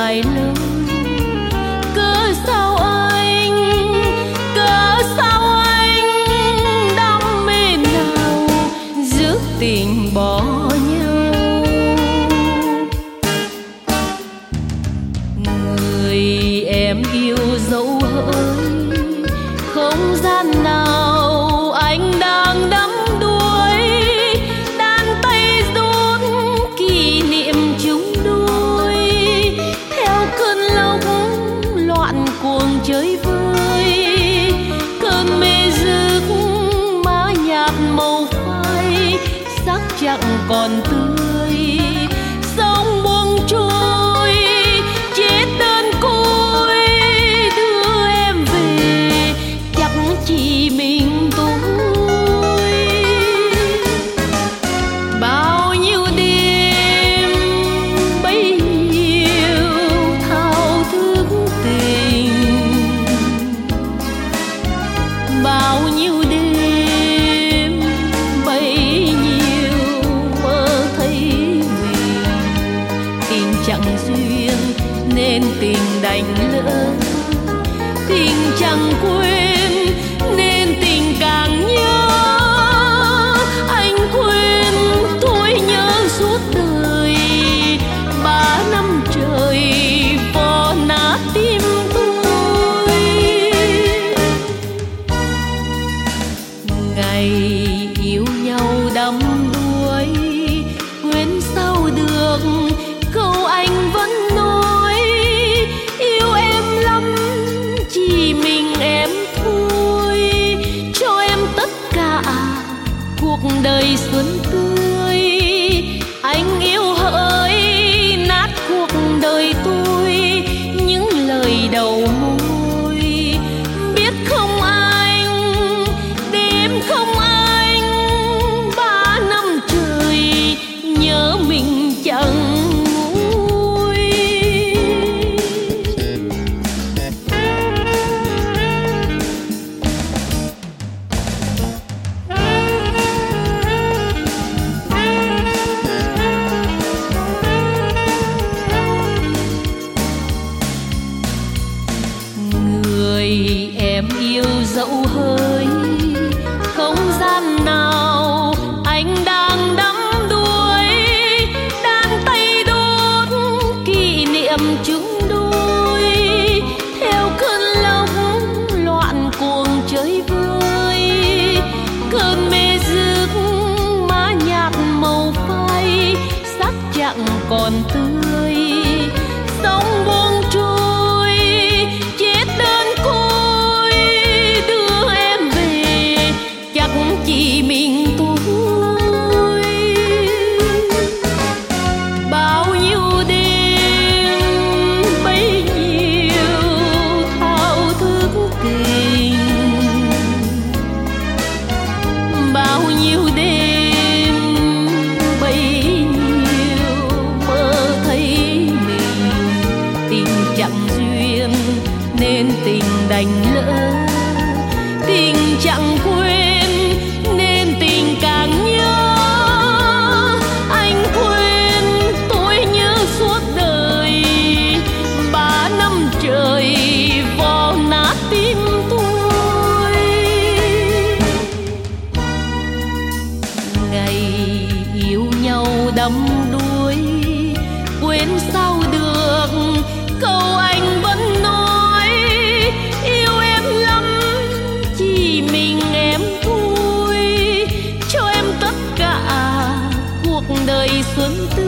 dài lâu. Cớ sao anh đam mê nào giữ tình bỏ nhau. Người em yêu dẫu hỡi không gian nào anh đang đắm đuối, đan tay rút kỷ niệm chúng đôi theo cơn lốc loạn cuồng chơi vơi. Cơn mê giấc má nhạt màu phai sắc chẳng còn tươi, sông buông trôi chết đơn côi. Đưa em về chắc chỉ mình tôi. Bao nhiêu đêm bấy nhiêu thao thức tình, bao nhiêu đêm bấy nhiêu mơ thấy mình. Tình chẳng duyên nên tình đành lỡ, tình chẳng quên nên tình càng nhớ. Anh quên tôi nhớ suốt đời, 3 năm trời vò nát tim tôi. Ngày yêu nhau đắm đuối quên sao được câu anh vẫn nói. Yêu em lắm chỉ mình em thôi, cho em tất cả cuộc đời xuân tươi. Anh yêu hỡi nát cuộc đời tôi, những lời đầu môi. Biết không anh, đêm không anh, 3 năm trời nhớ mình chẳng nguôi. Người em yêu dẫu hỡi không gian nào anh đang đắm đuối, đan tay đốt kỷ niệm chúng đôi theo cơn lốc loạn cuồng chơi vơi. Cơn mê giấc má nhạt màu phai sắc chẳng còn tươi, sông buông trôi chết đơn côi. Đưa em về chắc chỉ mình tôi. Bao nhiêu đêm bấy nhiêu thao thức tình, bao nhiêu đêm bấy nhiêu mơ thấy mình. Tình chẳng duyên nên tình đành lỡ, tình chẳng quên nên tình càng nhớ. Anh quên tôi nhớ suốt đời, 3 năm trời vò nát tim tôi. Ngày yêu nhau đắm đuối quên sao được câu anh vẫn nói. Yêu em lắm chỉ mình em thôi, cho em tất cả cuộc đời xuân tươi.